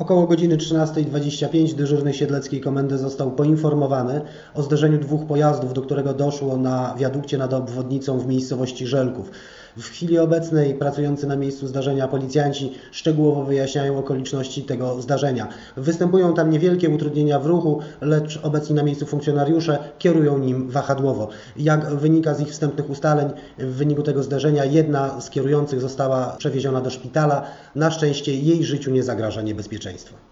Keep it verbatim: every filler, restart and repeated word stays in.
Około godziny trzynastej dwadzieścia pięć dyżurny Siedleckiej Komendy został poinformowany o zderzeniu dwóch pojazdów, do którego doszło na wiadukcie nad obwodnicą w miejscowości Żelków. W chwili obecnej pracujący na miejscu zdarzenia policjanci szczegółowo wyjaśniają okoliczności tego zdarzenia. Występują tam niewielkie utrudnienia w ruchu, lecz obecni na miejscu funkcjonariusze kierują nim wahadłowo. Jak wynika z ich wstępnych ustaleń, w wyniku tego zdarzenia jedna z kierujących została przewieziona do szpitala. Na szczęście jej życiu nie zagraża niebezpieczeństwo.